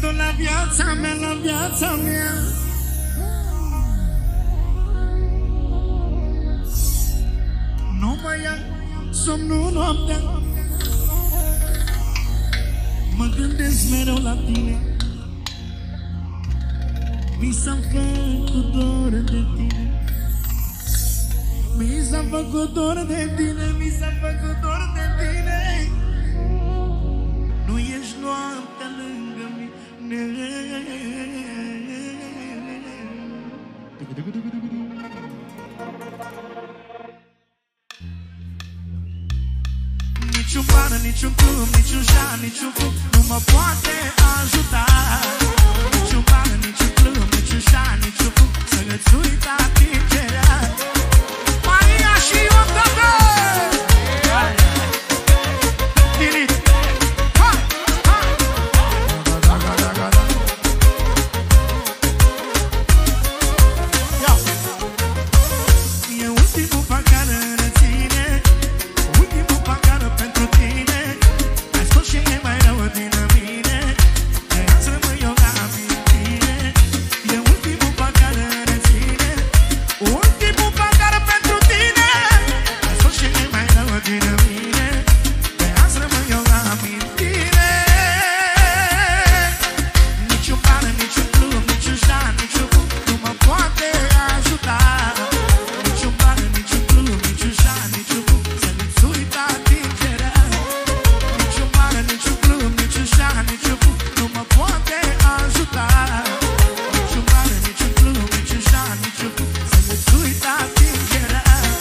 gândul la viața mea, la viața mea. Nu mă ia somnul noaptea, mă gândesc mereu la tine. Mi s-a făcut dor de tine, mi s-a făcut dor de tine, mi s-a făcut dor de tine. Nu ești noaptea lângă mine. Niciun bană, niciun club, niciun șan, niciun club nu mă poate ajuta. Niciun bană, niciun club, niciun șan, niciun club să-ți uita atingerea. Maria și Ion, tată! Dirit! Hai! Hai! Da, da, da, da, da. Ia! E ultimul pacară ne ține, ultimul pacară pentru tine. Ai spus și e mai rău din mine, de azi rămâi eu la amintire. E ultimul pacară ne ține, ultimul pacară pentru tine. Ai spus și e mai rău din mine, de azi rămâi eu la amintire. Niciun bar, niciun club, niciun șan, niciun club nu mă poate ajuta. Niciun bar, niciun club, niciun șan, niciun club să-ți uita atingerea. Niciun bar, niciun club, niciun șan, niciun club nu mă poate ajuta. Niciun bar, niciun club, niciun șan, niciun club să-ți uita atingerea.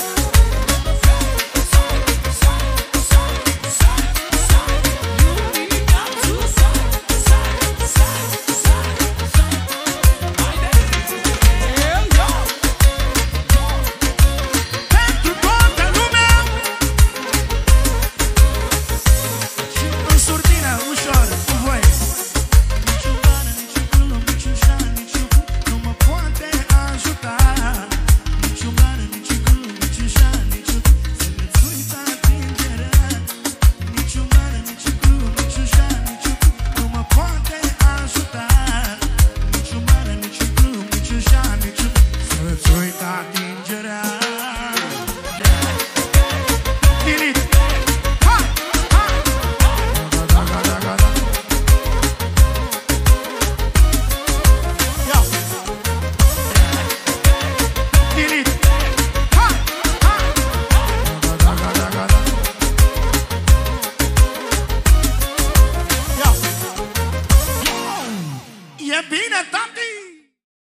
Pentru toată lumea și în surdină, ușor, cu voi. Niciun bar, niciun club, niciun șan, niciun club nu mă poate ajuta. Niciun bar, niciun club, niciun șan, niciun club să-ți uita atingerea. Niciun bar, niciun club, niciun șan, niciun club nu mă poate ajuta. Niciun bar, niciun club, niciun șan, niciun club să-ți uita atingerea. Dirit! Hai! Hai! Da, da, da, da, da. Ia! Dirit! Hai! Hai! Da, da, da, da, da. Ia! E bine, tati!